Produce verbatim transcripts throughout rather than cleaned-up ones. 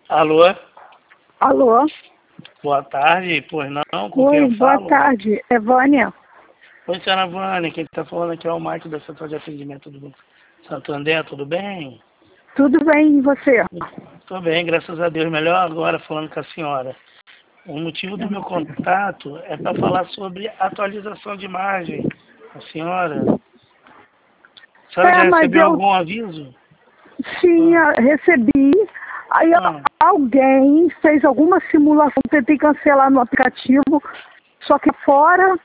Alô? Alô? Boa tarde, pois não? Com Oi, quem eu boa falo? tarde. É Vânia? Oi, senhora Vânia, quem está falando aqui é o Márcio da Central de Atendimento do Santo André, tudo bem? Tudo bem, e você? Tô bem, graças a Deus. Melhor agora falando com a senhora. O motivo do meu contato é para falar sobre atualização de imagem. A senhora, a senhora É, já mas recebeu eu algum aviso? tinha, recebi, aí Ah, alguém fez alguma simulação, tentei cancelar no aplicativo, só que fora,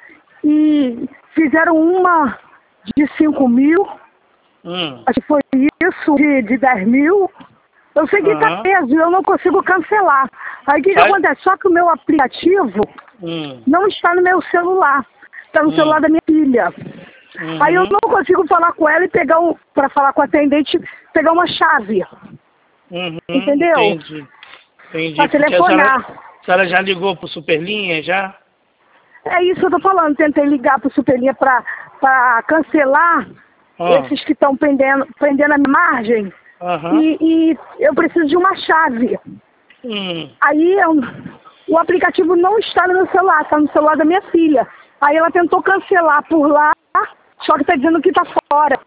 e fizeram uma de cinco mil, hum, acho que foi isso, de, de dez mil. Eu sei que está aham. preso, eu não consigo cancelar. Aí o que, que Sai. acontece? Só que o meu aplicativo Hum, não está no meu celular, está no celular hum, da minha filha. Aí eu uhum, não consigo falar com ela e pegar um, para falar com a atendente, pegar uma chave, uhum, entendeu? entendi. Entendi, Para porque a senhora, telefonar. a senhora já ligou pro Superlinha, já? É isso que eu tô falando, tentei ligar pro Superlinha para para cancelar Ah, esses que estão prendendo, prendendo a minha margem aham. e, e eu preciso de uma chave. Hum, Aí eu, o aplicativo não está no meu celular, está no celular da minha filha. Aí ela tentou cancelar por lá, só que está dizendo que está fora.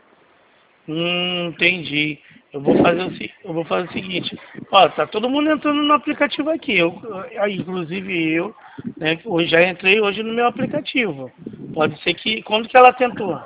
hum, entendi. Eu vou fazer o, se- eu vou fazer o seguinte. Ó, tá todo mundo entrando no aplicativo aqui. Eu, eu- inclusive eu, né? que Hoje já entrei hoje no meu aplicativo. Pode ser que. Quando que ela tentou?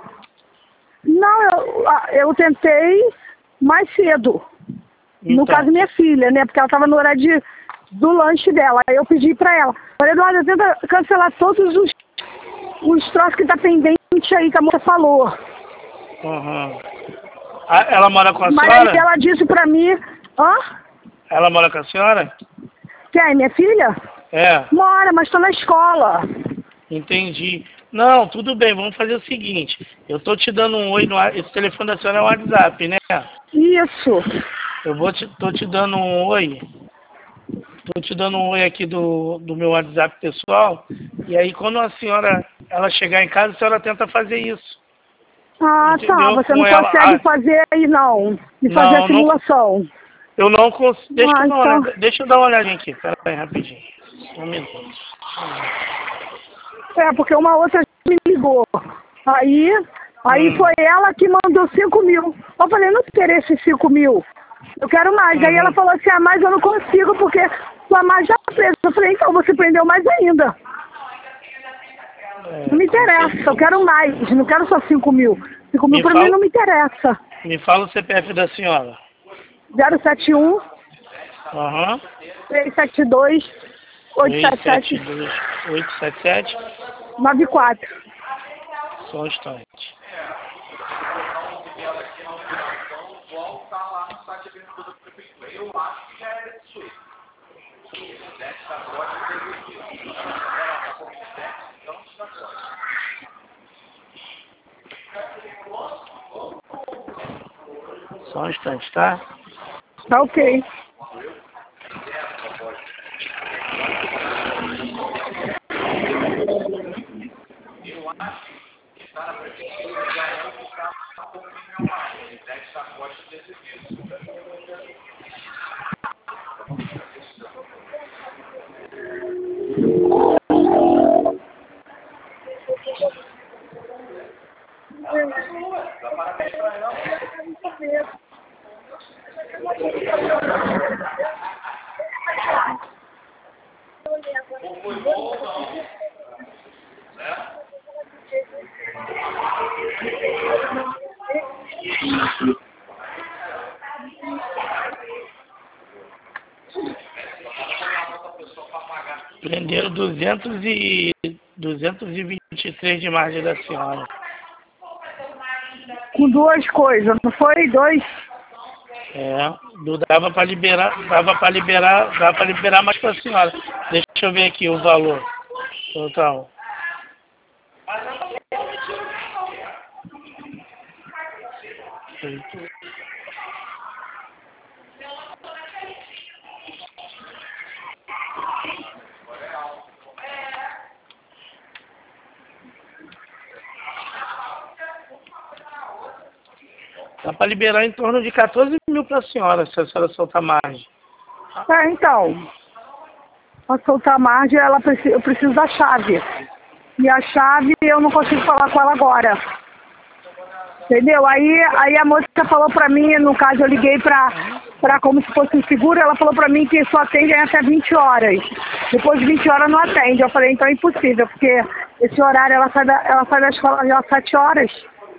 Não, eu, a- eu tentei mais cedo. No caso, Então. minha filha, né? Porque ela estava no horário de, do lanche dela. Aí eu pedi para ela. Falei, Eduardo, tenta cancelar todos os, os troços que tá pendente aí que a moça falou. Aham. Ah, ela mora com a Mas aí senhora? ela disse para mim, hã? Ela mora com a senhora? Quem? Minha filha? É. Mora, mas está na escola. Entendi. Não, tudo bem, vamos fazer o seguinte. Eu tô te dando um oi no wa- esse telefone da senhora é o WhatsApp, né? Isso. Eu vou te, tô te dando um oi. Tô te dando um oi aqui do, do meu WhatsApp pessoal. E aí quando a senhora ela chegar em casa, a senhora tenta fazer isso. Ah, tá. Entendeu? Você Com não ela. consegue Ah, fazer aí, não. E fazer a não, não, simulação. eu não consigo. Deixa eu Ah, dar uma então. olhada, deixa eu dar uma olhadinha aqui. Pera aí, rapidinho. Um minuto. É, porque uma outra me ligou. Aí, aí Hum, foi ela que mandou cinco mil. Eu falei, não quero esses cinco mil. Eu quero mais. Aí ela uhum. falou assim, ah, mais eu não consigo porque sua mais já tá presa. Eu falei, então você prendeu mais ainda. Não É, me com interessa, eu certeza. quero mais. Não quero só cinco mil. Cinco mil Me pra mim fala, não me interessa. me fala o C P F da senhora. zero sete um, Aham. três sete dois, oito três sete sete sete, dois oito sete sete. nove quatro. Só um instante. Só um instante, tá? Tá ok. Prenderam duzentos e duzentos e vinte e três de margem da senhora. Com duas coisas, não foi? Dois? É, do- dava para liberar, dava para liberar, dava para liberar mais para a senhora. Deixa eu ver aqui o valor total. Dá para liberar em torno de quatorze mil para a senhora, se a senhora soltar margem. É, então, para soltar a margem, ela preci- eu preciso da chave. E a chave eu não consigo falar com ela agora. Entendeu? Aí, aí a moça falou pra mim, no caso eu liguei pra, pra como se fosse um seguro, ela falou pra mim que só atende até vinte horas. Depois de vinte horas não atende. Eu falei, então é impossível, porque esse horário ela sai da, ela sai da escola já às sete horas.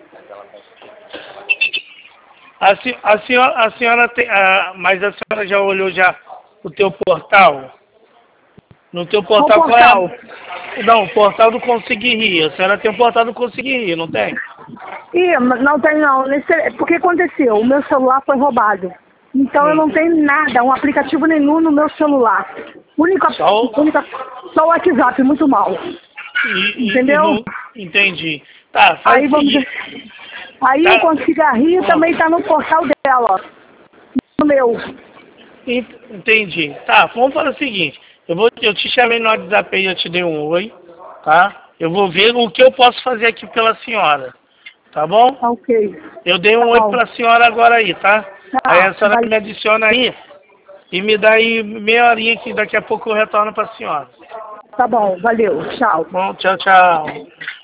A, se- a senhora, a senhora tem, ah, mas a senhora já olhou já o teu portal? No teu portal, Qual qual é portal? a... Não, o portal do Conseguir Rir. A senhora tem o portal do Conseguir Rir, não tem? Ih, mas não tem não. Nesse, porque aconteceu, o meu celular foi roubado. Então eu Hum. não tenho nada, um aplicativo nenhum no meu celular. Única, Só o- única, só o WhatsApp, muito mal. E, e- e Entendeu? não... Entendi. Tá, faz Aí o vamos seguinte. dizer, aí Tá. o Consiga Rir também tá no portal dela. No meu. Ent- Entendi. Tá, vamos fazer o seguinte. Eu, vou, eu te chamei no WhatsApp aí, eu te dei um oi, tá? Eu vou ver o que eu posso fazer aqui pela senhora, tá bom? Tá ok. Eu dei um Tá oi bom. pra senhora agora aí, tá? Tá, Aí a senhora vai- me adiciona aí e me dá aí meia horinha que daqui a pouco eu retorno pra senhora. tá bom, valeu, tchau. Bom, tchau, tchau.